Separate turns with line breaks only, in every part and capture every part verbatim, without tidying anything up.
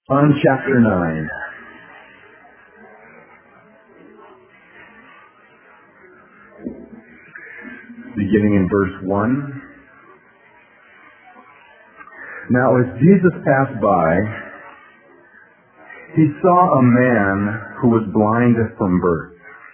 On chapter nine. Beginning in verse one. Now as Jesus passed by, he saw a man who was blind from birth.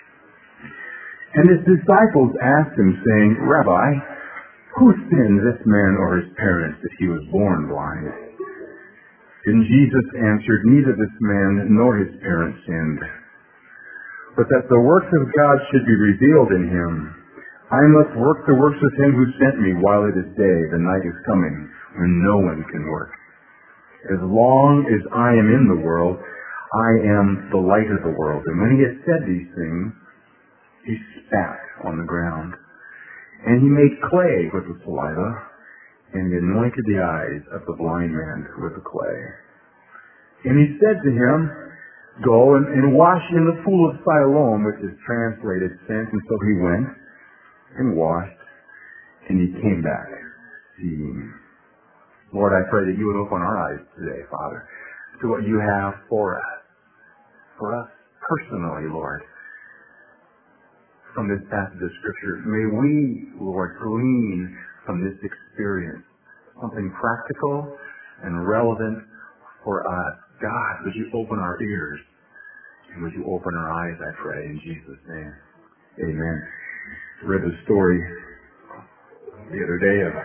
And his disciples asked him, saying, Rabbi, who sinned, this man or his parents, that he was born blind? And Jesus answered, neither this man nor his parents sinned, but that the works of God should be revealed in him. I must work the works of him who sent me while it is day. The night is coming when no one can work. As long as I am in the world, I am the light of the world. And when he had said these things, he spat on the ground. And he made clay with the saliva, and he anointed the eyes of the blind man with the clay. And he said to him, go and, and wash in the pool of Siloam, which is translated sent. And so he went and washed, and he came back seeing. Lord, I pray that you would open our eyes today, Father, to what you have for us, for us personally, Lord. From this passage of Scripture, may we, Lord, glean from this experience something practical and relevant for us. God, would you open our ears and would you open our eyes, I pray, in Jesus' name. Amen. I read the story the other day of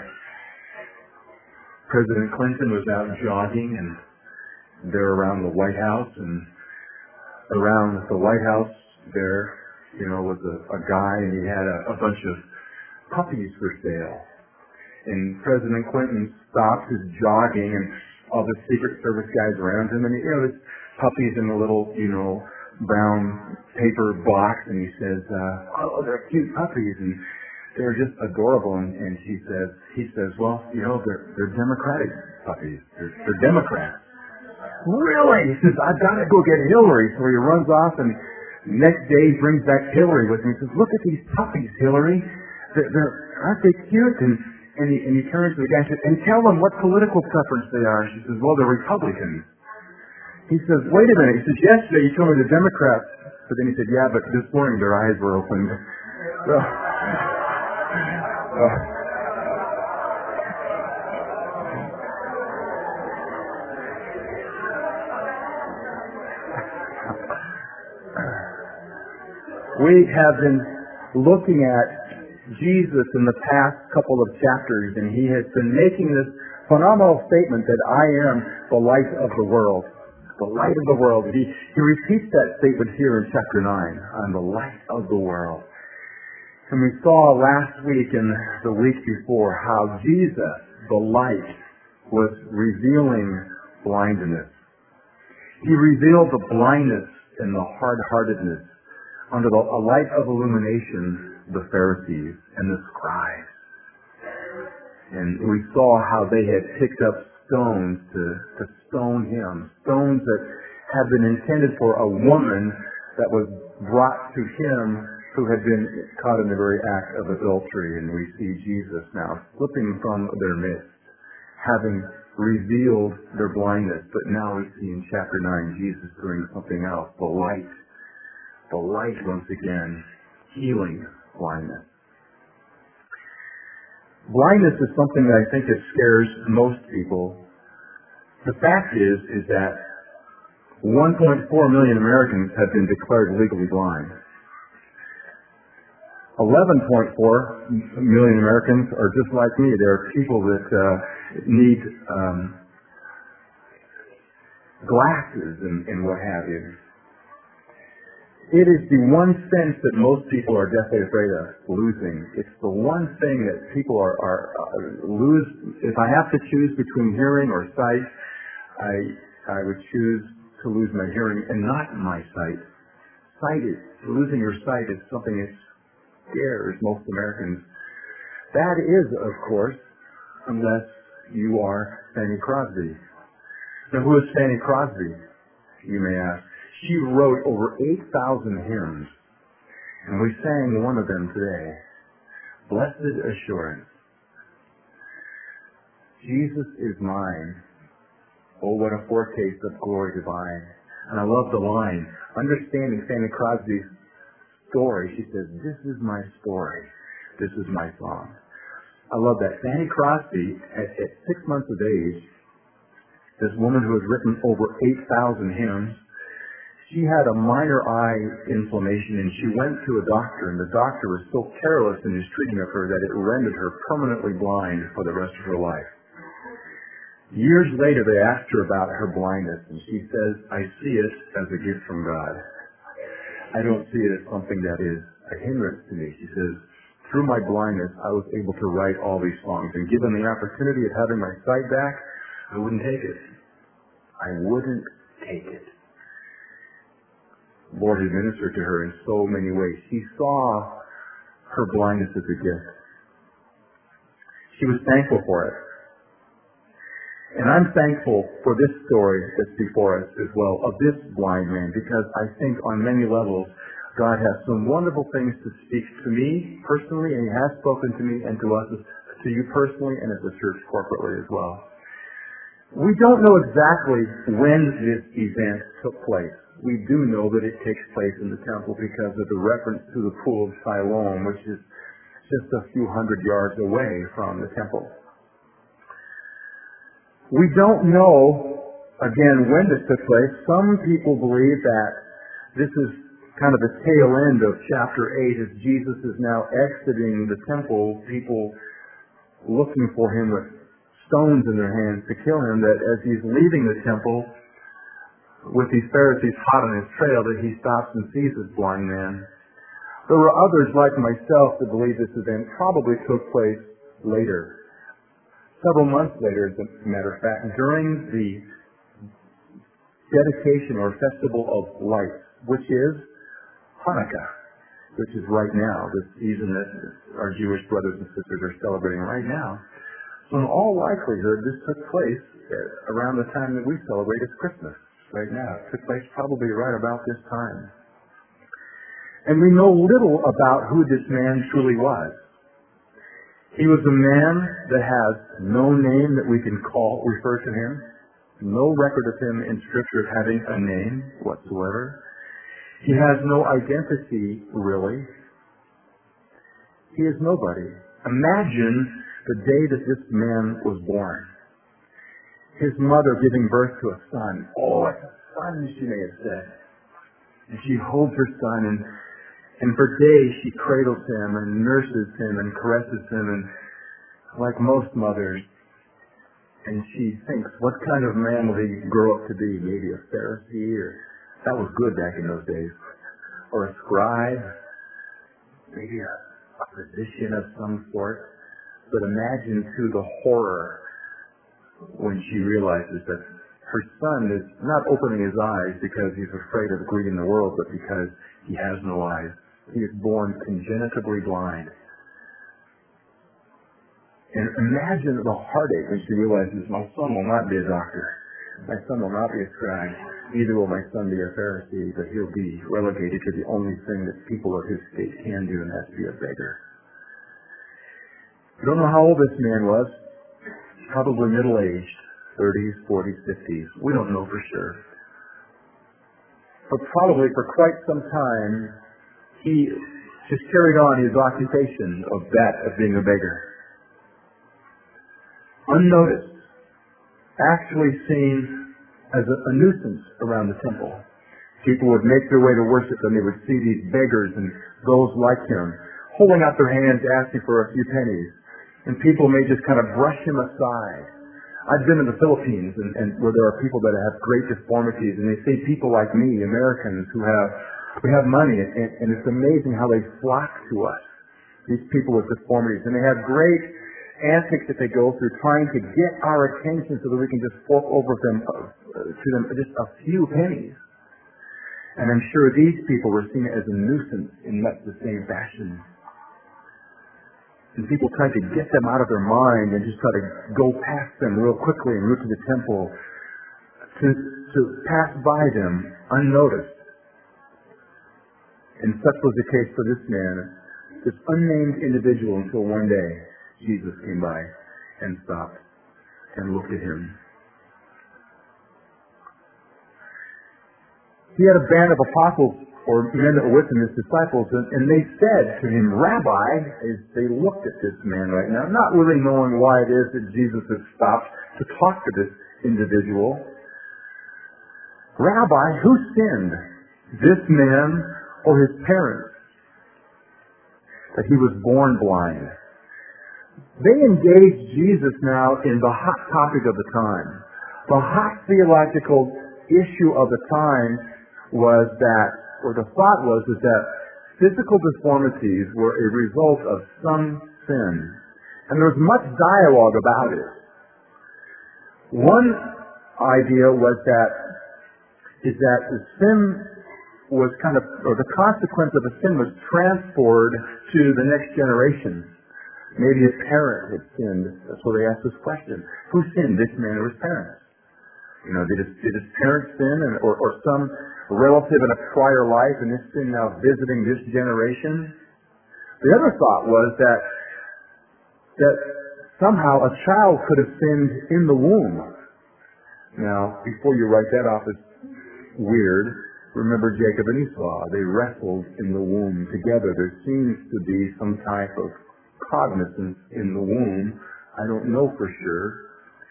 President Clinton was out jogging, and they're around the White House, and around the White House there, you know, was a, a guy, and he had a, a bunch of puppies for sale. And President Clinton stopped his jogging, and all the Secret Service guys around him, and you know, there's puppies in a little, you know, brown paper box, and he says, uh, oh, they're cute puppies, and they're just adorable. And, and he says, he says, well, you know, they're they're Democratic puppies. They're, they're Democrats. Really? He says, I've got to go get Hillary. So he runs off, and next day he brings back Hillary with him. He says, look at these puppies, Hillary. They're, they're aren't they cute? And and he, and he turns to the guy and says, and tell them what political preference they are. She says, well, they're Republicans. He says, wait a minute. He says, yesterday you told me the Democrats. But then he said, yeah, but this morning their eyes were opened. So, uh, we have been looking at Jesus in the past couple of chapters, and he has been making this phenomenal statement that I am the light of the world. The light of the world. He, he repeats that statement here in chapter nine. I'm the light of the world. And we saw last week and the week before how Jesus, the light, was revealing blindness. He revealed the blindness and the hard-heartedness under the a light of illumination, the Pharisees and the scribes. And we saw how they had picked up stones to, to stone him, stones that had been intended for a woman that was brought to him who had been caught in the very act of adultery. And we see Jesus now slipping from their midst, having revealed their blindness. But now we see in chapter nine Jesus doing something else, the light. The light once again, healing blindness. Blindness is something that I think that scares most people. The fact is, is that one point four million Americans have been declared legally blind. eleven point four million Americans are just like me. They're people that uh, need um, glasses and, and what have you. It is the one sense that most people are deathly afraid of losing. It's the one thing that people are, are uh, lose. If I have to choose between hearing or sight, I I would choose to lose my hearing and not my sight. Sight is, losing your sight is something that scares most Americans. That is, of course, unless you are Fanny Crosby. Now, who is Fanny Crosby, you may ask? She wrote over eight thousand hymns, and we sang one of them today. Blessed Assurance. Jesus is mine. Oh, what a foretaste of glory divine. And I love the line. Understanding Fanny Crosby's story, she says, this is my story. This is my song. I love that. Fanny Crosby, at, at six months of age, this woman who has written over eight thousand hymns, she had a minor eye inflammation, and she went to a doctor, and the doctor was so careless in his treatment of her that it rendered her permanently blind for the rest of her life. Years later, they asked her about her blindness, and she says, I see it as a gift from God. I don't see it as something that is a hindrance to me. She says, through my blindness, I was able to write all these songs, and given the opportunity of having my sight back, I wouldn't take it. I wouldn't take it. The Lord had ministered to her in so many ways. She saw her blindness as a gift. She was thankful for it. And I'm thankful for this story that's before us as well, of this blind man, because I think on many levels, God has some wonderful things to speak to me personally, and He has spoken to me and to us, to you personally, and as a church corporately as well. We don't know exactly when this event took place. We do know that it takes place in the temple because of the reference to the pool of Siloam, which is just a few hundred yards away from the temple. We don't know, again, when this took place. Some people believe that this is kind of the tail end of chapter eight as Jesus is now exiting the temple, people looking for him with stones in their hands to kill him, that as he's leaving the temple with these Pharisees hot on his trail, that he stops and sees this blind man. There were others like myself that believe this event probably took place later. Several months later, as a matter of fact, during the dedication or festival of lights, which is Hanukkah, which is right now, the season that our Jewish brothers and sisters are celebrating right now. So in all likelihood, this took place around the time that we celebrate as Christmas right now. It took place probably right about this time. And we know little about who this man truly was. He was a man that has no name that we can call, refer to him, no record of him in Scripture having a name whatsoever. He has no identity, really. He is nobody. Imagine the day that this man was born. His mother giving birth to a son. Oh, it's a son, she may have said. And she holds her son, and And for days she cradles him and nurses him and caresses him, and like most mothers, and she thinks, what kind of man will he grow up to be? Maybe a Pharisee, or that was good back in those days, or a scribe, maybe a, a physician of some sort. But imagine too the horror when she realizes that her son is not opening his eyes because he's afraid of greeting the world, but because he has no eyes. He is born congenitably blind. And imagine the heartache when she realizes, my son will not be a doctor. My son will not be a scribe. Neither will my son be a Pharisee, but he'll be relegated to the only thing that people of his state can do, and that's be a beggar. I don't know how old this man was. Probably middle-aged, thirties, forties, fifties. We don't know for sure. But probably for quite some time, he just carried on his occupation of that of being a beggar. Unnoticed. Actually seen as a, a nuisance around the temple. People would make their way to worship and they would see these beggars and those like him holding out their hands asking for a few pennies. And people may just kind of brush him aside. I've been in the Philippines and, and where there are people that have great deformities, and they see people like me, Americans, who have we have money, and, and it's amazing how they flock to us, these people with deformities. And they have great antics that they go through trying to get our attention so that we can just fork over them uh, to them just a few pennies. And I'm sure these people were seen as a nuisance in much the same fashion. And people tried to get them out of their mind and just try to go past them real quickly and route to the temple, to, to pass by them unnoticed. And such was the case for this man, this unnamed individual, until one day Jesus came by and stopped and looked at him. he had a band of apostles or men that were with him, his disciples, and, and they said to him, Rabbi, as they looked at this man right now, not really knowing why it is that Jesus had stopped to talk to this individual. Rabbi, who sinned, this man or his parents, that he was born blind? They engaged Jesus now in the hot topic of the time. The hot theological issue of the time was that, or the thought was, is that physical deformities were a result of some sin. And there was much dialogue about it. One idea was that, is that the sin was kind of, or the consequence of a sin was transferred to the next generation. Maybe a parent had sinned, so they asked this question: who sinned, this man or his parents? You know, did his, did his parents sin, and, or, or some relative in a prior life, and this sin now visiting this generation? The other thought was that that somehow a child could have sinned in the womb. Now, before you write that off as weird, remember Jacob and Esau. They wrestled in the womb together. There seems to be some type of cognizance in the womb. I don't know for sure.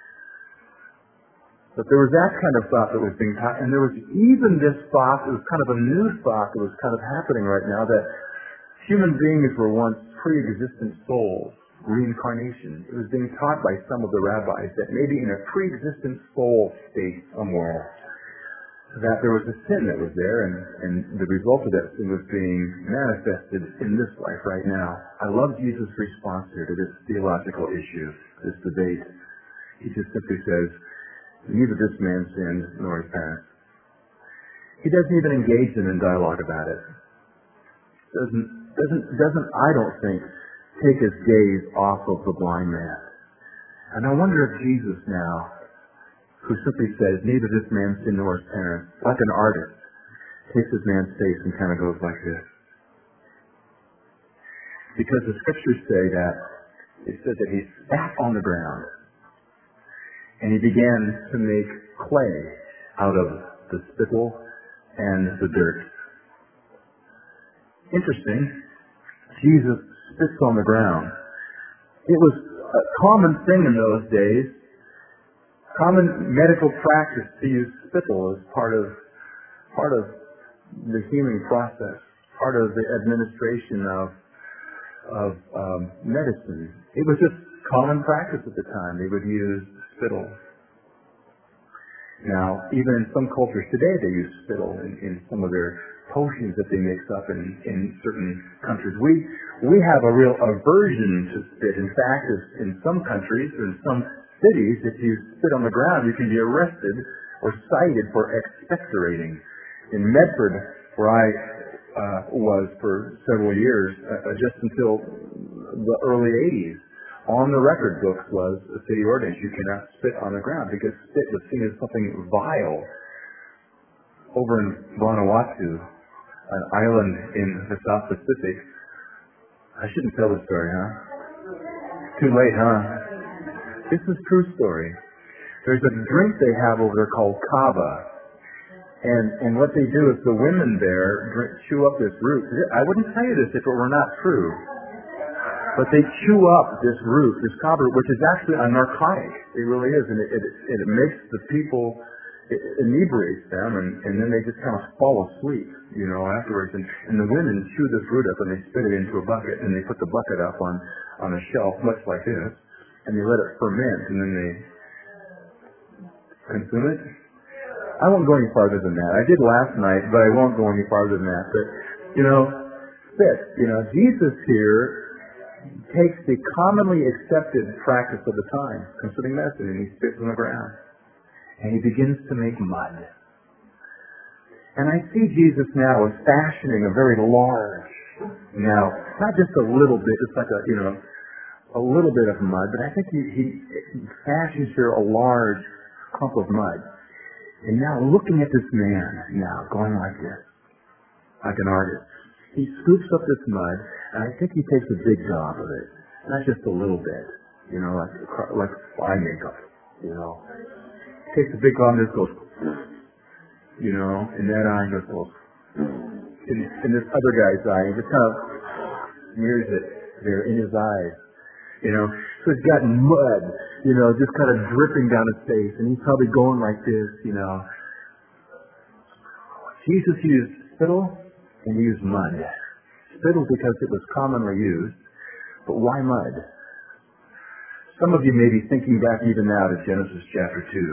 But there was that kind of thought that was being taught, and there was even this thought, it was kind of a new thought that was kind of happening right now, that human beings were once pre-existent souls, reincarnation. It was being taught by some of the rabbis that maybe in a pre-existent soul state somewhere, that there was a sin that was there, and, and the result of that sin was being manifested in this life right now. I love Jesus' response here to this theological issue, this debate. He just simply says, neither this man sinned nor his parents. He doesn't even engage them in dialogue about it. Doesn't, doesn't, doesn't, I don't think, take his gaze off of the blind man. And I wonder if Jesus now, who simply says, neither this man sinned nor his parents, like an artist, takes his man's face and kind of goes like this. Because the scriptures say that, it said that he spat on the ground, and he began to make clay out of the spittle and the dirt. Interesting. Jesus spits on the ground. It was a common thing in those days, common medical practice to use spittle as part of part of the healing process, part of the administration of of um, medicine. It was just common practice at the time. They would use spittle. Now, even in some cultures today, they use spittle in, in some of their potions that they mix up in, in certain countries. We we have a real aversion to spit. In fact, in some countries, or in some cities, if you spit on the ground, you can be arrested or cited for expectorating. In Medford, where I uh, was for several years, uh, just until the early eighties, on the record books was a city ordinance: you cannot spit on the ground, because spit was seen as something vile. Over in Vanuatu, an island in the South Pacific, I shouldn't tell this story, huh? Too late, huh? This is a true story. There's a drink they have over there called kava, and and what they do is the women there drink, chew up this root. I wouldn't tell you this if it were not true. But they chew up this root, this kava root, which is actually a narcotic. It really is, and it, it, it makes the people, it inebriates them, and, and then they just kind of fall asleep, you know, afterwards. And, and the women chew this root up, and they spit it into a bucket, and they put the bucket up on, on a shelf, much like this, and they let it ferment, and then they consume it. I won't go any farther than that. I did last night, but I won't go any farther than that. But, you know, spit, you know, Jesus here takes the commonly accepted practice of the time, concerning medicine, and he spits on the ground. And he begins to make mud. And I see Jesus now as fashioning a very large, now, not just a little bit, just like a, you know, a little bit of mud, but I think he, he fashions here a large clump of mud. And now looking at this man, now going like this, like an artist. He scoops up this mud, and I think he takes a big job of it. Not just a little bit, you know, like like eye makeup, you know. Takes a big job and just goes, you know, in that eye, and goes, oh. In, in this other guy's eye, he just kind of smears it there in his eyes. You know, so he's got mud, you know, just kind of dripping down his face, and he's probably going like this, you know. Jesus used spittle and he used mud. Spittle because it was commonly used, but why mud? Some of you may be thinking back even now to Genesis chapter two.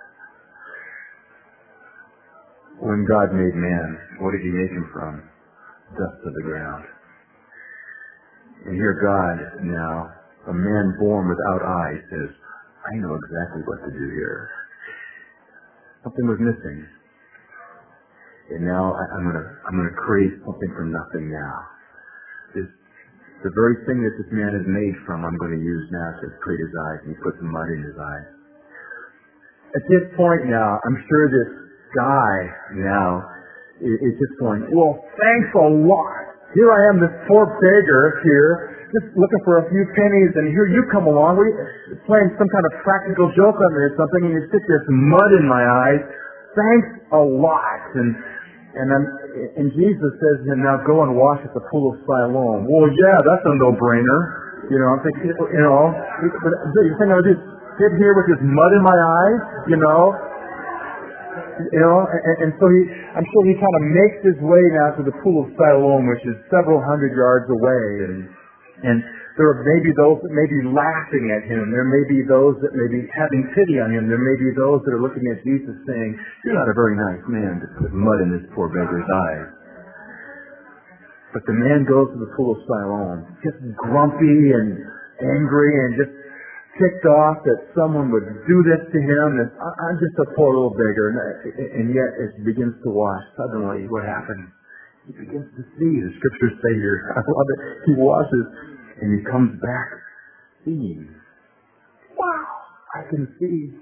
When God made man, what did he make him from? Dust of the ground. And here God now, a man born without eyes, says, I know exactly what to do here. Something was missing. And now I, I'm gonna I'm gonna create something from nothing now. This the very thing that this man is made from, I'm going to use now to create his eyes, and he puts mud in his eyes. At this point now, I'm sure this guy now is, is just going, well, thanks a lot. Here I am, this poor beggar here, just looking for a few pennies, and here you come along. We're playing some kind of practical joke on me or something, and you stick this mud in my eyes. Thanks a lot. And and then and Jesus says to him, now go and wash at the pool of Siloam. Well, yeah, that's a no-brainer. You know, I'm thinking, you know, but you think I would just sit here with this mud in my eyes, you know? You know, and, and so he, I'm sure he kind of makes his way now to the pool of Siloam, which is several hundred yards away, and and there are maybe those that may be laughing at him. There may be those that may be having pity on him. There may be those that are looking at Jesus saying, you're not a very nice man to put mud in this poor beggar's eyes. But the man goes to the pool of Siloam, just grumpy and angry and just ticked off that someone would do this to him. And I'm just a poor little beggar. And yet, as he begins to wash, suddenly what happens? He begins to see. The scriptures say here, I love it. He washes and he comes back seeing. Wow! I can see.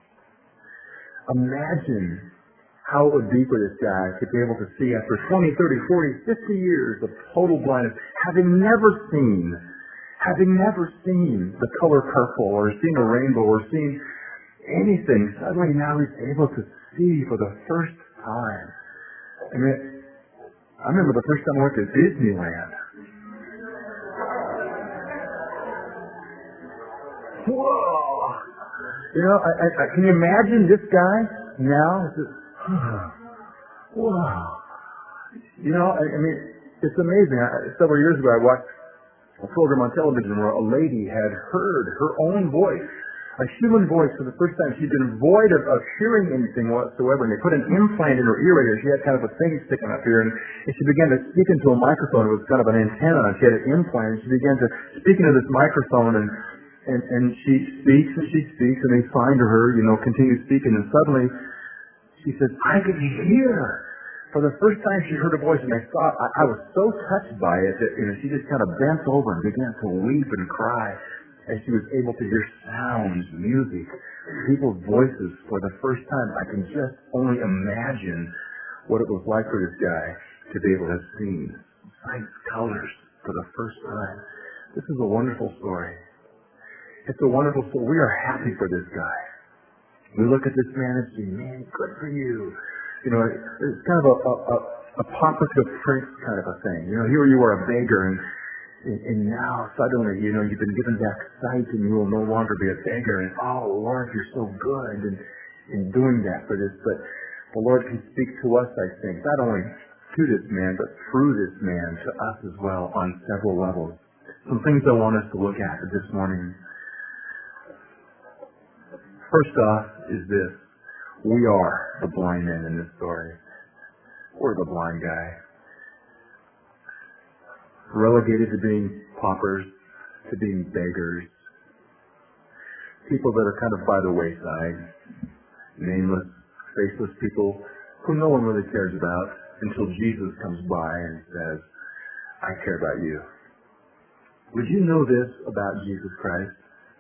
Imagine how it would be for this guy to be able to see after twenty, thirty, forty, fifty years of total blindness, having never seen Having never seen the color purple or seen a rainbow or seen anything, suddenly now he's able to see for the first time. I mean, I remember the first time I went to Disneyland. Whoa! You know, I, I, I, can you imagine this guy now? Just, whoa! You know, I, I mean, it's amazing. I, several years ago, I watched a program on television where a lady had heard her own voice, a human voice for the first time. She'd been void of, of hearing anything whatsoever, and they put an implant in her ear right here. She had kind of a thing sticking up here, and, and she began to speak into a microphone. It was kind of an antenna. She had an implant, and she began to speak into this microphone, and, and, and she speaks and she speaks, and they find her, you know, continue speaking, and suddenly she says, I can hear. For the first time she heard a voice, and I thought, I, I was so touched by it that, you know, she just kind of bent over and began to weep and cry as she was able to hear sounds, music, people's voices for the first time. I can just only imagine what it was like for this guy to be able to have seen sights, colors for the first time. This is a wonderful story. It's a wonderful story. We are happy for this guy. We look at this man and say, man, good for you. You know, it's kind of a, a, a, a Popsicle Prince kind of a thing. You know, here you are a beggar, and, and now suddenly, you know, you've been given back sight, and you will no longer be a beggar. And oh, Lord, you're so good in, in doing that for this. But the Lord can speak to us, I think, not only to this man, but through this man to us as well on several levels. Some things I want us to look at this morning. First off is this. We are the blind man in this story. We're the blind guy. Relegated to being paupers, to being beggars. People that are kind of by the wayside. Nameless, faceless people who no one really cares about until Jesus comes by and says, I care about you. Would you know this about Jesus Christ?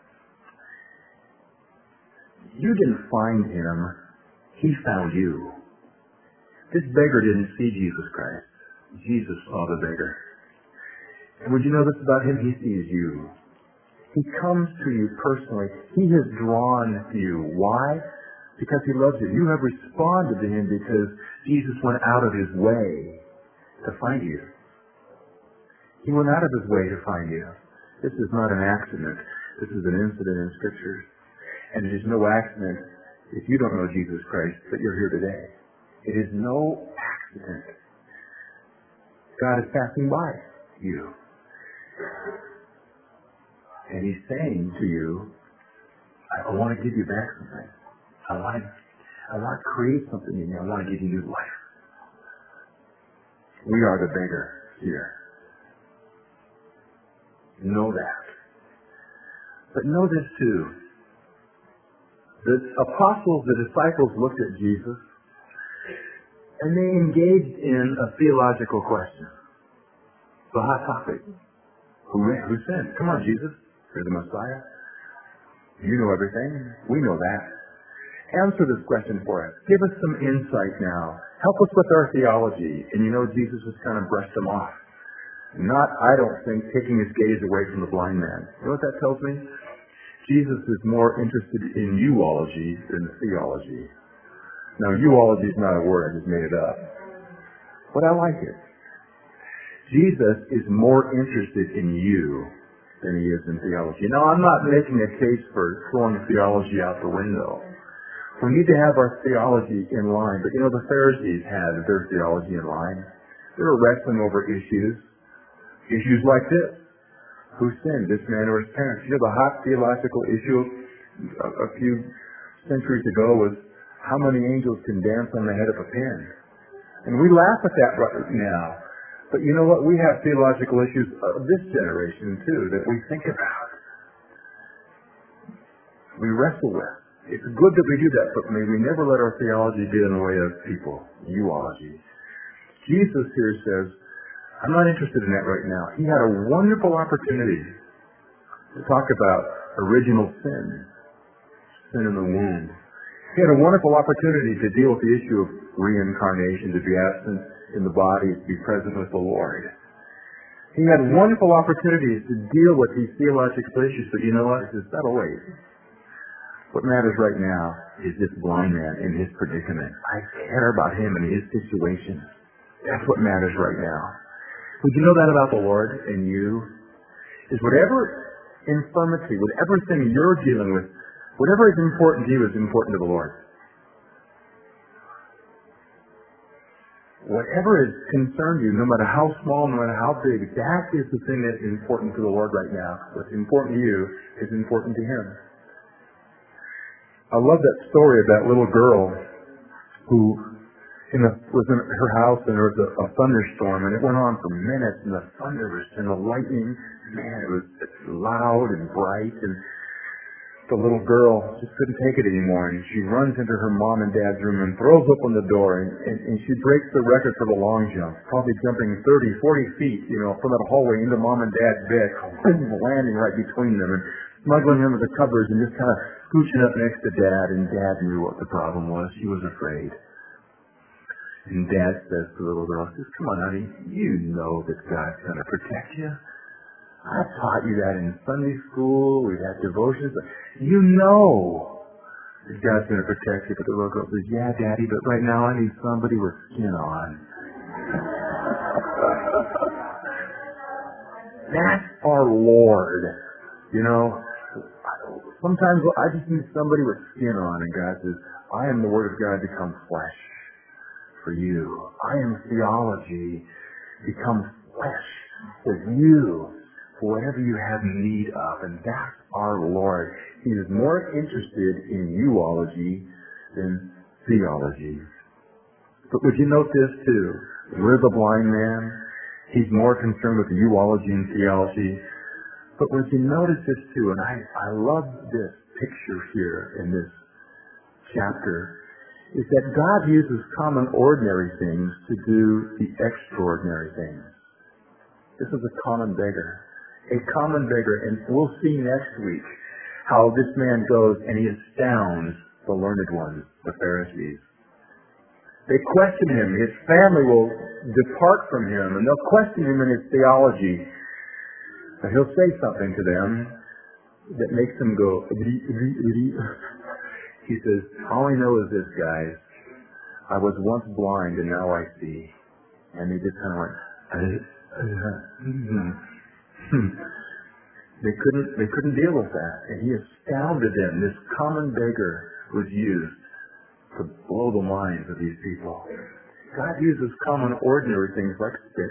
You didn't find him. He found you. This beggar didn't see Jesus Christ. Jesus saw the beggar. And would you know this about him? He sees you. He comes to you personally. He has drawn you. Why? because he loves you. You have responded to him because Jesus went out of his way to find you. He went out of his way to find you. This is not an accident. This is an incident in Scripture. And it is no accident if you don't know Jesus Christ that you're here today. It is no accident. God is passing by you. And he's saying to you, I, I want to give you back something. I want to, I want to create something in you. I want to give you new life. We are the beggar here. Know that. But know this too. The apostles, the disciples looked at Jesus and they engaged in a theological question. The hot topic. Who, who sinned? Come on, Jesus. You're the Messiah. You know everything. We know that. Answer this question for us. Give us some insight now. Help us with our theology. And you know, Jesus just kind of brushed them off. Not, I don't think, taking his gaze away from the blind man. You know what that tells me? Jesus is more interested in euology than theology. Now, euology is not a word. I just made it up. But I like it. Jesus is more interested in you than he is in theology. Now, I'm not making a case for throwing theology out the window. We need to have our theology in line. But, you know, the Pharisees had their theology in line. They were wrestling over issues. Issues like this. Who sinned, this man or his parents? You know, the hot theological issue a, a few centuries ago was how many angels can dance on the head of a pin? And we laugh at that right now. But you know what? We have theological issues of this generation, too, that we think about. We wrestle with. It's good that we do that, but may we never let our theology get in the way of people. Euology. Jesus here says, I'm not interested in that right now. He had a wonderful opportunity to talk about original sin, sin in the womb. He had a wonderful opportunity to deal with the issue of reincarnation, to be absent in the body, to be present with the Lord. He had wonderful opportunities to deal with these theological issues, but you know what? He says, that'll wait. What matters right now is this blind man in his predicament. I care about him and his situation. That's what matters right now. Would you know that about the Lord and you? Is whatever infirmity, whatever thing you're dealing with, whatever is important to you is important to the Lord. Whatever has concerned you, no matter how small, no matter how big, that is the thing that is important to the Lord right now. What's important to you is important to Him. I love that story of that little girl who in the, was in her house and there was a, a thunderstorm and it went on for minutes and the thunder was, and the lightning, man, it was loud and bright, and the little girl just couldn't take it anymore, and she runs into her mom and dad's room and throws open the door, and, and, and she breaks the record for the long jump, probably jumping thirty, forty feet, you know, from that hallway into mom and dad's bed, landing right between them and smuggling under the covers and just kind of scooching up next to dad, and dad knew what the problem was. She was afraid. And dad says to the little girl, says, come on, honey, you know that God's going to protect you. I taught you that in Sunday school. We've had devotions. You know that God's going to protect you. But the little girl says, yeah, Daddy, but right now I need somebody with skin on. That's our Lord. You know, sometimes I just need somebody with skin on. And God says, I am the Word of God become flesh for you. I am theology become flesh for you, for whatever you have need of. And that's our Lord. He is more interested in euology than theology. But would you note this too? We're the blind man. He's more concerned with euology and theology. But would you notice this too? And I, I love this picture here in this chapter, is that God uses common ordinary things to do the extraordinary things. This is a common beggar. A common beggar, and we'll see next week how this man goes and he astounds the learned ones, the Pharisees. They question him. His family will depart from him, and they'll question him in his theology. But he'll say something to them that makes them go, He says, all I know is this, guys. I was once blind and now I see. And they just kind of went, uh, uh, mm-hmm. They couldn't, they couldn't deal with that. And he astounded them. This common beggar was used to blow the minds of these people. God uses common, ordinary things like spit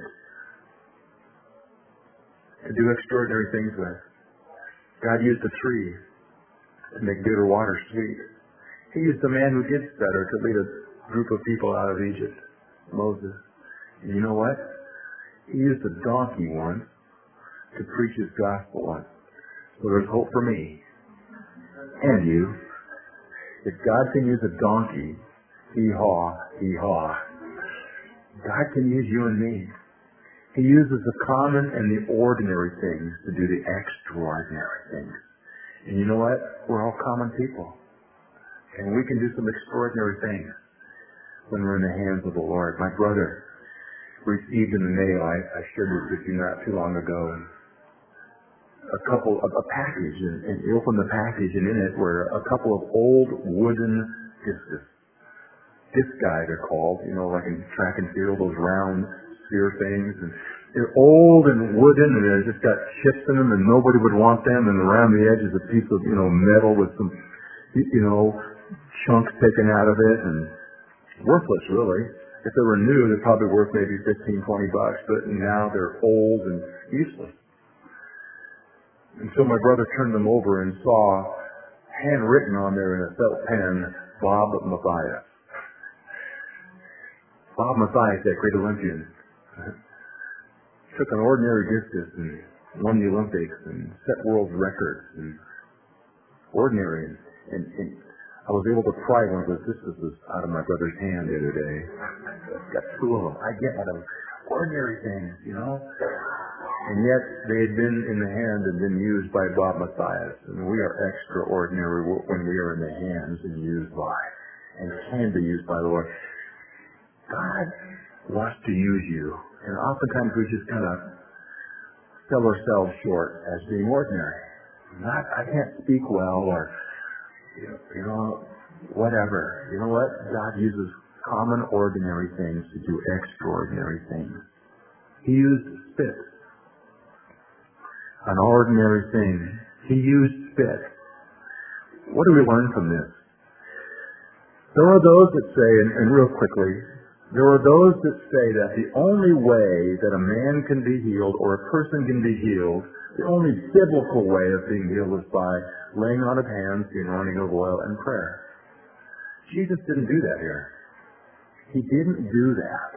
to do extraordinary things with. God used a tree to make bitter water sweet. He used a man who did stutter to lead a group of people out of Egypt, Moses. And you know what? He used a donkey once to preach his gospel once. So there's hope for me and you. If God can use a donkey, hee-haw, hee-haw, God can use you and me. He uses the common and the ordinary things to do the extraordinary things. And you know what? We're all common people. And we can do some extraordinary things when we're in the hands of the Lord. My brother received in the mail, I, I shared this with you not too long ago, a couple of a package, and, and he opened the package, and in it were a couple of old wooden discs. Disc guy, they're called, you know, like in track and field, those round sphere things. And they're old and wooden, and they've just got chips in them, and nobody would want them. And around the edge is a piece of, you know, metal with some, you know, chunks taken out of it, and worthless, really. If they were new, they're probably worth maybe fifteen, twenty bucks, but now they're old and useless. And so my brother turned them over and saw, handwritten on there in a felt pen, Bob Matthias. Bob Matthias, that great Olympian, took an ordinary discus and won the Olympics and set world records and ordinary. And, and, and I was able to pry one of those discuses out of my brother's hand the other day. I've got two of them. I get out of ordinary things, you know. And yet they had been in the hand and been used by Bob Matthias. And we are extraordinary when we are in the hands and used by, and can be used by the Lord. God wants to use you. And oftentimes we just kind of sell ourselves short as being ordinary. Not, I can't speak well, or, you know, you know, whatever. You know what? God uses common, ordinary things to do extraordinary things. He used spit. An ordinary thing. He used spit. What do we learn from this? There are those that say, and, and real quickly, there are those that say that the only way that a man can be healed or a person can be healed, the only biblical way of being healed is by laying on of hands, the anointing of oil, and prayer. Jesus didn't do that here. He didn't do that.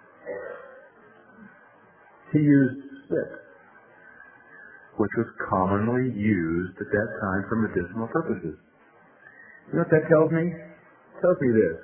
He used spit, which was commonly used at that time for medicinal purposes. You know what that tells me? It tells me this.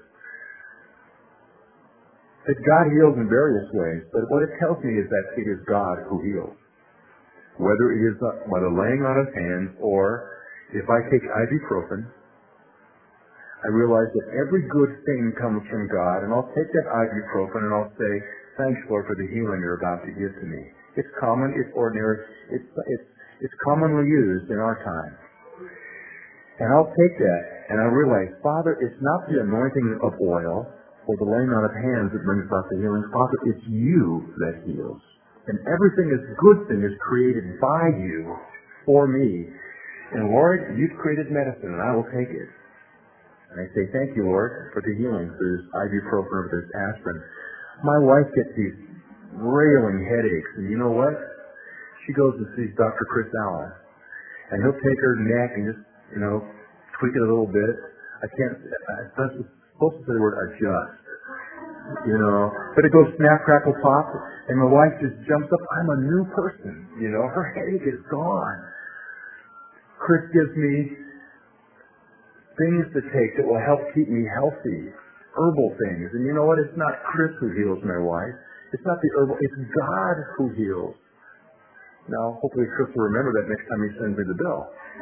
That God heals in various ways, but what it tells me is that it is God who heals. Whether it is by the laying on of hands, or if I take ibuprofen, I realize that every good thing comes from God, and I'll take that ibuprofen and I'll say, thanks, Lord, for the healing you're about to give to me. It's common, it's ordinary, it's, it's, it's commonly used in our time. And I'll take that, and I realize, Father, it's not the anointing of oil or the laying on of hands that brings about the healing. Father, it's you that heals. And everything is good thing is created by you for me. And Lord, you've created medicine, and I will take it. And I say, thank you, Lord, for the healing through this ibuprofen or this aspirin. My wife gets these railing headaches, and you know what? She goes and sees Doctor Chris Allen, and he'll take her neck and just, you know, tweak it a little bit. I can't, I'm supposed to say the word adjust, you know, but it goes snap, crackle, pop, and my wife just jumps up. I'm a new person, you know, her headache is gone. Chris gives me things to take that will help keep me healthy, herbal things. And you know what? It's not Chris who heals my wife. It's not the herbal, it's God who heals. Now, hopefully Chris will remember that next time he sends me the bill.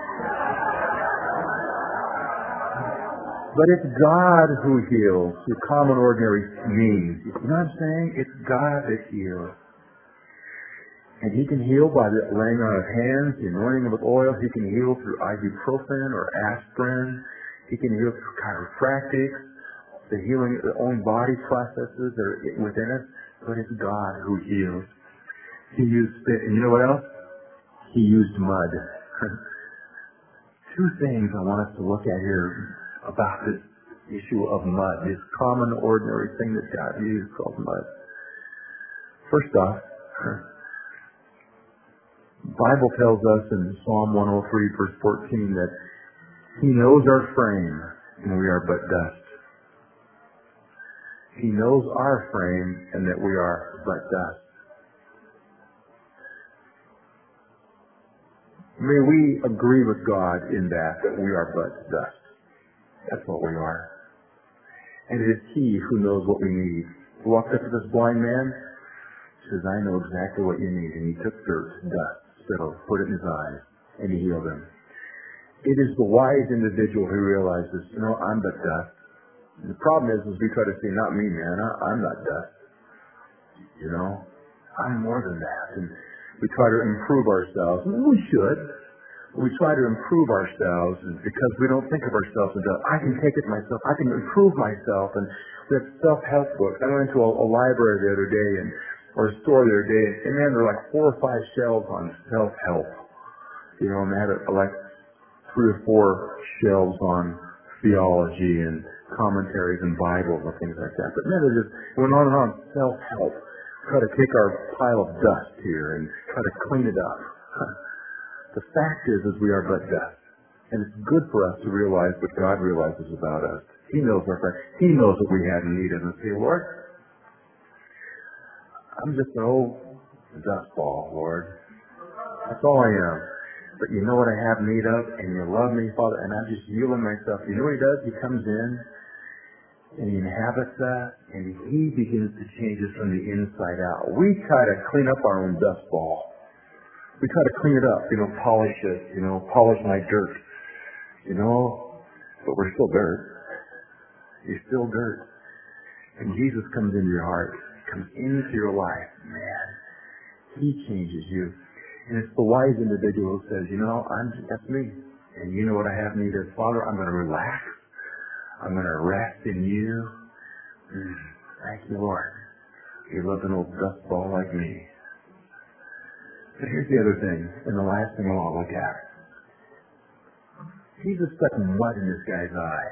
But it's God who heals through common, ordinary means. You know what I'm saying? It's God that heals. And He can heal by the laying on of hands, the anointing with oil. He can heal through ibuprofen or aspirin. He can heal through chiropractic, the healing, the own body processes that are within us, but it's God who heals. He used spit, and you know what else? He used mud. Two things I want us to look at here about this issue of mud, this common, ordinary thing that God used called mud. First off, the Bible tells us in Psalm one oh three, verse fourteen, that He knows our frame, and we are but dust. He knows our frame, and that we are but dust. May we agree with God in that, that we are but dust. That's what we are. And it is He who knows what we need. He walked up to this blind man, says, I know exactly what you need. And he took dirt, dust, spittle, put it in his eyes, and he healed him. It is the wise individual who realizes, you know, I'm but dust. And the problem is, is we try to say, not me, man, I, I'm not dust. You know, I'm more than that. And we try to improve ourselves. And we should. We try to improve ourselves because we don't think of ourselves as, I can take it myself. I can improve myself. And we have self-help books. I went to a, a library the other day, and or a store the other day, and man, there were like four or five shelves on self-help. You know, and they had a, like three or four shelves on theology and commentaries and Bibles and things like that. But man, it just went on and on. Self-help. Try to take our pile of dust here and try to clean it up. The fact is, is we are but dust. And it's good for us to realize what God realizes about us. He knows our fact. He knows what we have in need of. And say, Lord, I'm just an old dust ball, Lord. That's all I am. But you know what I have need of, and you love me, Father, and I'm just yielding myself. You know what He does? He comes in, and He inhabits that, and He begins to change us from the inside out. We try to clean up our own dust ball. We try to clean it up, you know, polish it, you know, polish my dirt, you know, but we're still dirt. You're still dirt. And Jesus comes into your heart, comes into your life, man. He changes you. And it's the wise individual who says, you know, I'm that's me. And you know what I have need of. Father, I'm going to relax. I'm going to rest in you. Mm, thank you, Lord. You love an old dust ball like me. But here's the other thing, and the last thing I want to look at. Jesus stuck mud in this guy's eye.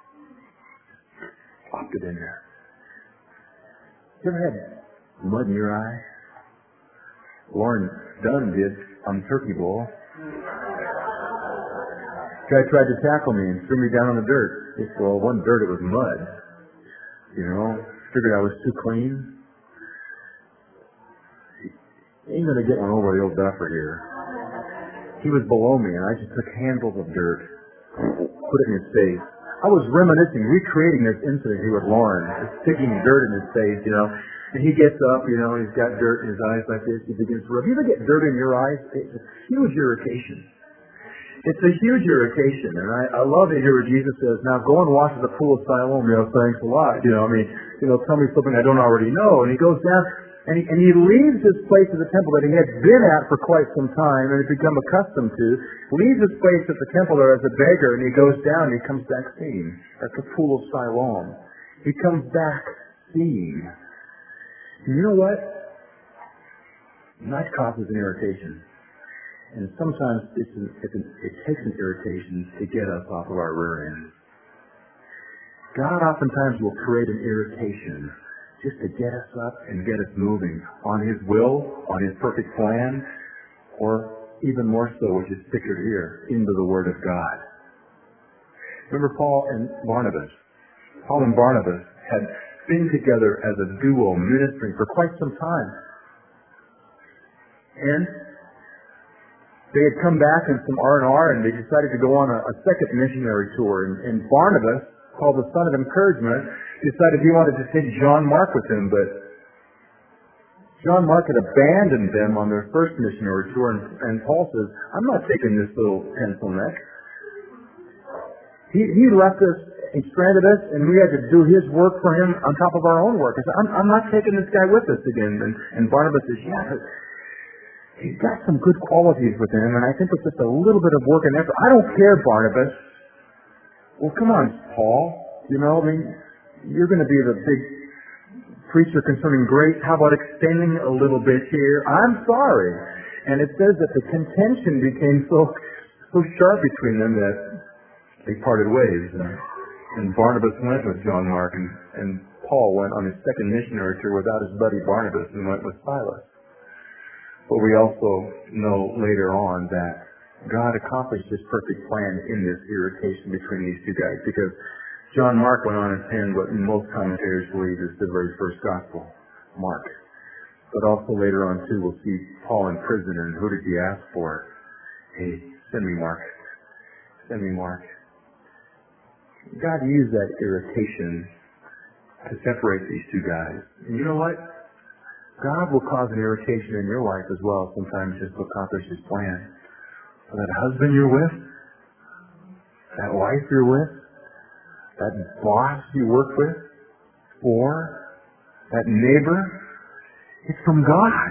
Popped it in there. You ever had mud in your eye? Lauren Dunn did on Turkey Bowl. Guy tried to tackle me and threw me down on the dirt. Well, it wasn't dirt, it was mud. You know, figured I was too clean. Ain't gonna get one over the old duffer here. He was below me, and I just took handfuls of dirt, put it in his face. I was reminiscing, recreating this incident here with Lauren, just sticking dirt in his face, you know. And he gets up, you know, he's got dirt in his eyes like this. He begins to rub. You ever get dirt in your eyes? It's a huge irritation. It's a huge irritation. And I, I love to hear what Jesus says, now go and wash at the pool of Siloam. You know, thanks a lot. You know, I mean, you know, tell me something I don't already know. And he goes down, and he, and he leaves this place of the temple that he had been at for quite some time and had become accustomed to, leaves this place at the temple there as a beggar, and he goes down and he comes back seeing at the pool of Siloam. He comes back seeing. And you know what? That causes an irritation. And sometimes it's an, it's an, it takes an irritation to get us off of our rear end. God oftentimes will create an irritation just to get us up and get us moving on His will, on His perfect plan, or even more so, which is pictured here, into the Word of God. Remember Paul and Barnabas? Paul and Barnabas had been together as a duo ministering for quite some time. And they had come back in some R and R, and they decided to go on a, a second missionary tour. And, and Barnabas, called the son of encouragement, decided he wanted to take John Mark with him, but John Mark had abandoned them on their first missionary tour, and, and Paul says, I'm not taking this little pencil neck. He, he left us, he stranded us, and we had to do his work for him on top of our own work. I said, I'm, I'm not taking this guy with us again. And, and Barnabas says, yeah, but he's got some good qualities with him, and I think it's just a little bit of work and effort. I don't care, Barnabas. well, come on, Paul. You know, I mean, you're going to be the big preacher concerning grace. How about extending a little bit here? I'm sorry. And it says that the contention became so so sharp between them that they parted ways. And, and Barnabas went with John Mark, and, and Paul went on his second missionary tour without his buddy Barnabas and went with Silas. But we also know later on that God accomplished His perfect plan in this irritation between these two guys, because John Mark went on and penned what most commentators believe is the very first gospel, Mark. But also later on, too, we'll see Paul in prison, and who did he ask for? Hey, send me Mark. Send me Mark. God used that irritation to separate these two guys. And you know what? God will cause an irritation in your life as well, sometimes just to accomplish His plan. So that husband you're with, that wife you're with, that boss you work with, or that neighbor, it's from God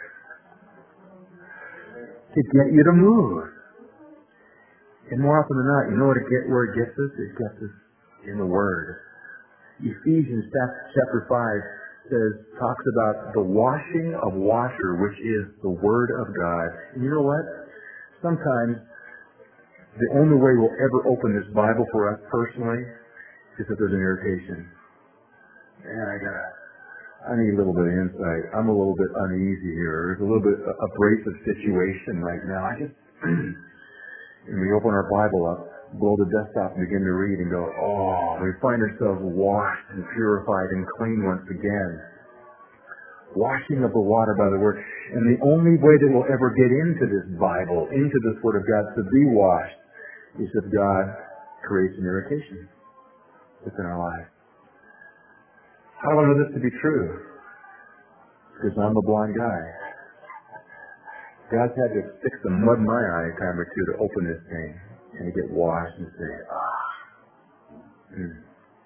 to get you to move. And more often than not, you know what it get, where it gets us? It gets us in the Word. Ephesians chapter five says, talks about the washing of water, which is the Word of God. And you know what? Sometimes the only way we'll ever open this Bible for us personally is if there's an irritation. Man, I got I need a little bit of insight. I'm a little bit uneasy here. There's a little bit of abrasive situation right now. I just, and we open our Bible up, blow the desktop and begin to read and go, oh, we find ourselves washed and purified and clean once again. Washing of the water by the Word. And the only way that we'll ever get into this Bible, into this Word of God, to be washed, is if God creates an irritation within our life. How do I know this to be true? Because I'm a blind guy. God's had to stick some mud in my eye a time or two to open this thing and to get washed and say, ah. Mm.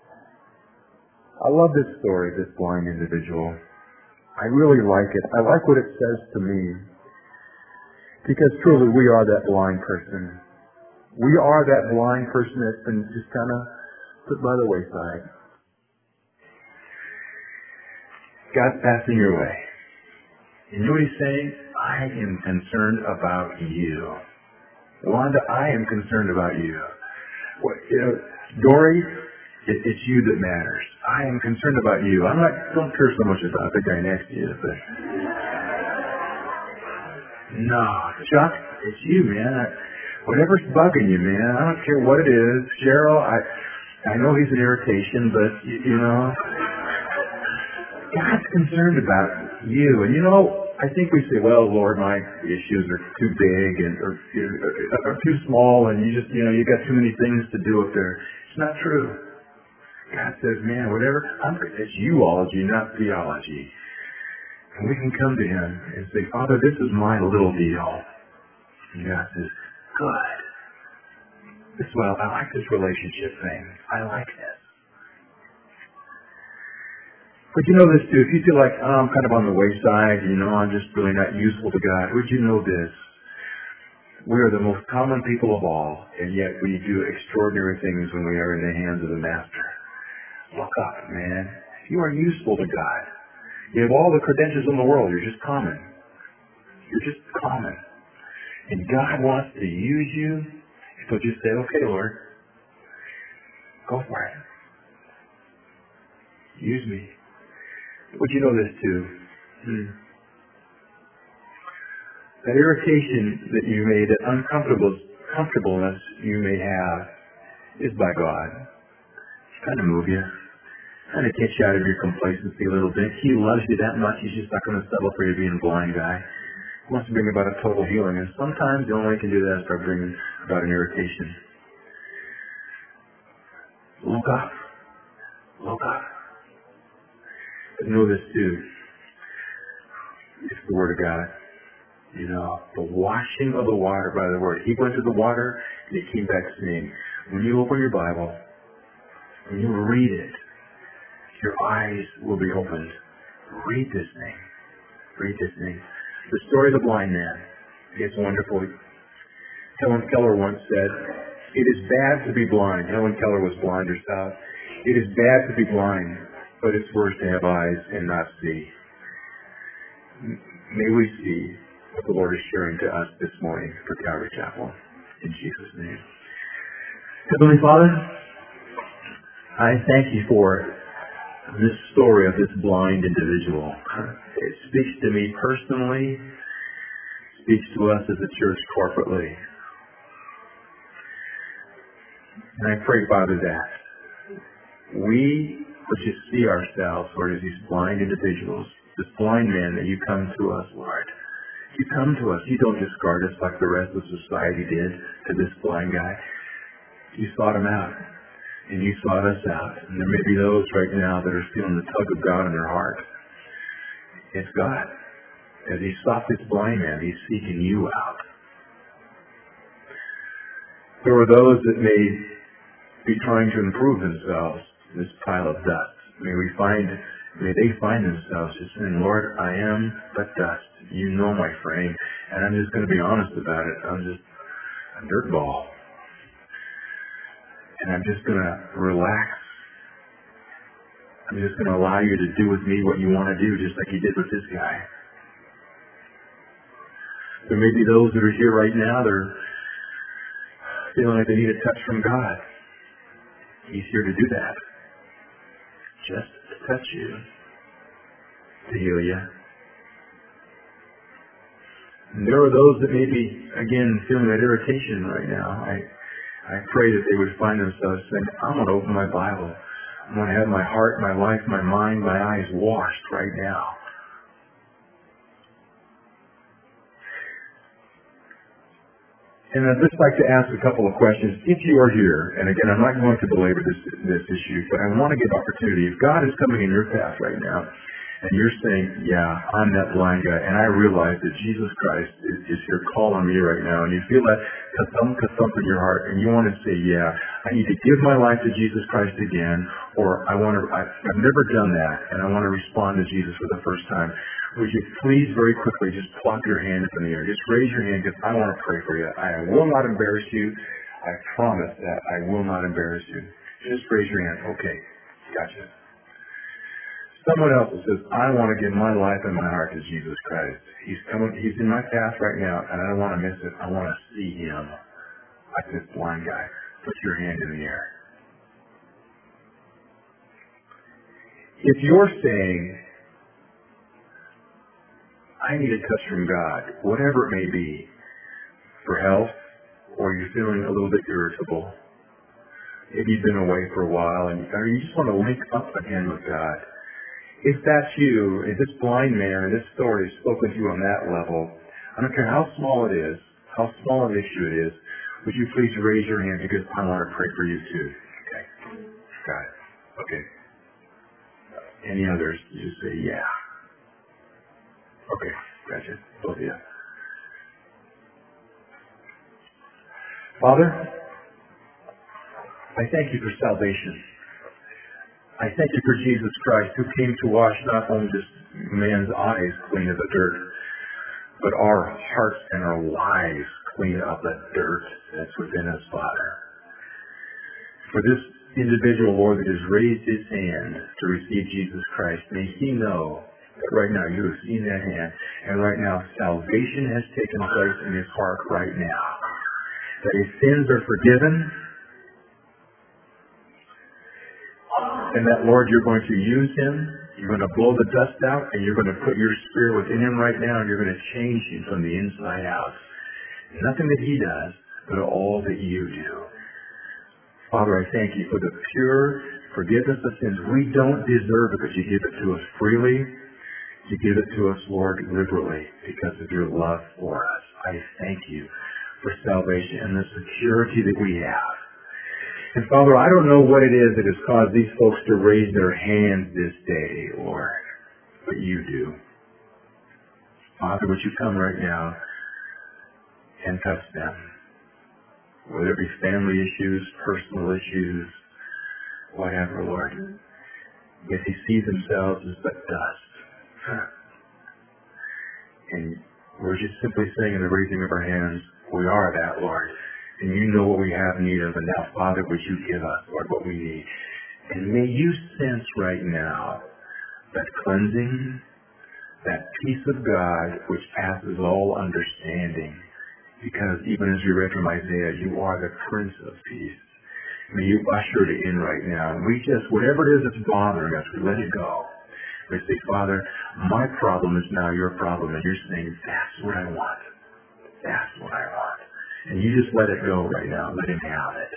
I love this story, this blind individual. I really like it. I like what it says to me. Because truly we are that blind person. We are that blind person that's been just kind of put by the wayside. God's passing your way. And you know what He's saying? I am concerned about you. Wanda, I am concerned about you. What, you know, Dory, it, it's you that matters. I am concerned about you. I'm not, don't care so much about the guy next to you, but... No, Chuck, it's you, man. I, whatever's bugging you, man, I don't care what it is. Cheryl, I... I know he's an irritation, but, you, you know, God's concerned about you. And, you know, I think we say, well, Lord, my issues are too big and or, or too small, and you just, you know, you got too many things to do up there. It's not true. God says, man, whatever, I'm, it's you-ology, not theology. And we can come to Him and say, Father, this is my little deal. And God says, good. This is well, I like this relationship thing. I like this. But you know this too, if you feel like, oh, I'm kind of on the wayside, you know, I'm just really not useful to God, would you know this? We are the most common people of all, and yet we do extraordinary things when we are in the hands of the Master. Look up, man. You are useful to God. You have all the credentials in the world. You're just common. You're just common. And God wants to use you. So just say, okay, Lord, go for it. Use me. But you know this too. Hmm. That irritation that you may, that uncomfortable comfortableness you may have is by God. It's trying to move you. Trying to get you out of your complacency a little bit. He loves you that much, He's just not going to settle for you being a blind guy. He wants to bring about a total healing. And sometimes the only way He can do that is by bringing about an irritation. Look up. Look up. But know this too. It's the Word of God. You know, the washing of the water by the Word. He went to the water and He came back saying, when you open your Bible, when you read it, your eyes will be opened. Read this thing. Read this thing. The story of the blind man. It's wonderful. Helen Keller once said, It is bad to be blind. Helen Keller was blind herself. It is bad to be blind, but it's worse to have eyes and not see. May we see what the Lord is sharing to us this morning for Calvary Chapel. In Jesus' name. Heavenly Father, I thank you for this story of this blind individual. It speaks to me personally, speaks to us as a church corporately. And I pray, Father, that we would just see ourselves, Lord, as these blind individuals, this blind man that you come to us, Lord. You come to us. You don't discard us like the rest of society did to this blind guy. You sought him out, and you sought us out. And there may be those right now that are feeling the tug of God in their heart. It's God. As he sought this blind man, he's seeking you out. There are those that may be trying to improve themselves in this pile of dust. May we find, may they find themselves just saying, Lord, I am but dust. You know my frame, and I'm just going to be honest about it. I'm just a dirt ball. And I'm just going to relax. I'm just going to allow you to do with me what you want to do, just like you did with this guy. There may be those that are here right now, they're feeling like they need a touch from God. He's here to do that. Just to touch you. To heal you. And there are those that may be, again, feeling that irritation right now. I I pray that they would find themselves saying, I'm going to open my Bible. I'm going to have my heart, my life, my mind, my eyes washed right now. And I'd just like to ask a couple of questions. If you are here, and again, I'm not going to belabor this, this issue, but I want to give opportunity. If God is coming in your path right now, and you're saying, yeah, I'm that blind guy, and I realize that Jesus Christ is, is here calling me right now, and you feel that ka-thump, ka-thump in your heart, and you want to say, yeah, I need to give my life to Jesus Christ again, or I want to, I, I've never done that, and I want to respond to Jesus for the first time. Would you please very quickly just plop your hand up in the air? Just raise your hand, because I want to pray for you. I will not embarrass you. I promise that I will not embarrass you. Just raise your hand. Okay, gotcha. Someone else says, I want to give my life and my heart to Jesus Christ. He's coming, he's in my path right now, and I don't want to miss it. I want to see him like this blind guy. Put your hand in the air. If you're saying, I need a touch from God, whatever it may be, for health, or you're feeling a little bit irritable, maybe you've been away for a while, and or you just want to link up again with God. If that's you, if this blind man, this story has spoken to you on that level, I don't care how small it is, how small an issue it is, would you please raise your hand because I want to pray for you too. Okay. Got it. Okay. Any others? You just say, yeah. Okay. Gotcha. Both of you. Father, I thank you for salvation. I thank you for Jesus Christ, who came to wash not only this man's eyes clean of the dirt, but our hearts and our lives clean of the dirt that's within us, Father. For this individual, Lord, that has raised his hand to receive Jesus Christ, may he know that right now you have seen that hand, and right now salvation has taken place in his heart right now. That his sins are forgiven, and that, Lord, you're going to use him, you're going to blow the dust out, and you're going to put your spirit within him right now, and you're going to change him from the inside out. Nothing that he does, but all that you do. Father, I thank you for the pure forgiveness of sins. We don't deserve it, but you give it to us freely. You give it to us, Lord, liberally, because of your love for us. I thank you for salvation and the security that we have. And Father, I don't know what it is that has caused these folks to raise their hands this day, Lord, but you do. Father, would you come right now and touch them? Whether it be family issues, personal issues, whatever, Lord. If they see themselves as but dust. And we're just simply saying in the raising of our hands, we are that, Lord. And you know what we have need of. And now, Father, would you give us, Lord, what we need. And may you sense right now that cleansing, that peace of God which passes all understanding. Because even as we read from Isaiah, you are the Prince of Peace. May you usher it in right now. And we just, whatever it is that's bothering us, we let it go. We say, Father, my problem is now your problem. And you're saying, that's what I want. That's what I want. And you just let it go right now. Let him have it.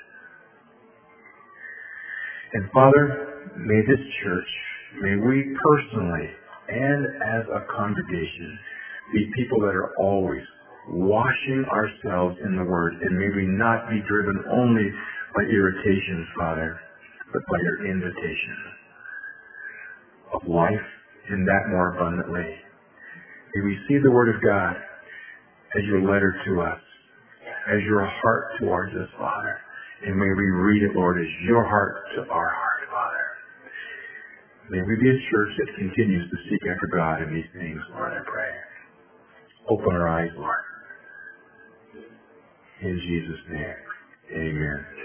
And Father, may this church, may we personally and as a congregation be people that are always washing ourselves in the Word. And may we not be driven only by irritations, Father, but by your invitation of life and that more abundantly. May we see the Word of God as your letter to us, as your heart towards us, Father. And may we read it, Lord, as your heart to our heart, Father. May we be a church that continues to seek after God in these things, Lord, I pray. Open our eyes, Lord. In Jesus' name, amen.